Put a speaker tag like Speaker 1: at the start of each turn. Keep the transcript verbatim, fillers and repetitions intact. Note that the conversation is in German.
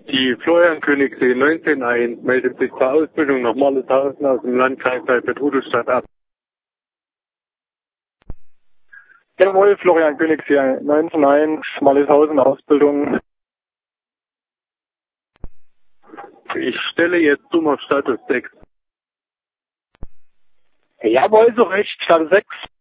Speaker 1: Die Florian Königssee neunzehn eins meldet sich zur Ausbildung nach Marleshausen aus dem Landkreis Saalfeld-Rudolstadt ab.
Speaker 2: Jawohl, Florian Königssee neunzehn eins, Marleshausen Ausbildung.
Speaker 1: Ich stelle jetzt um auf Status sechs.
Speaker 2: Jawohl, so recht, Status sechs.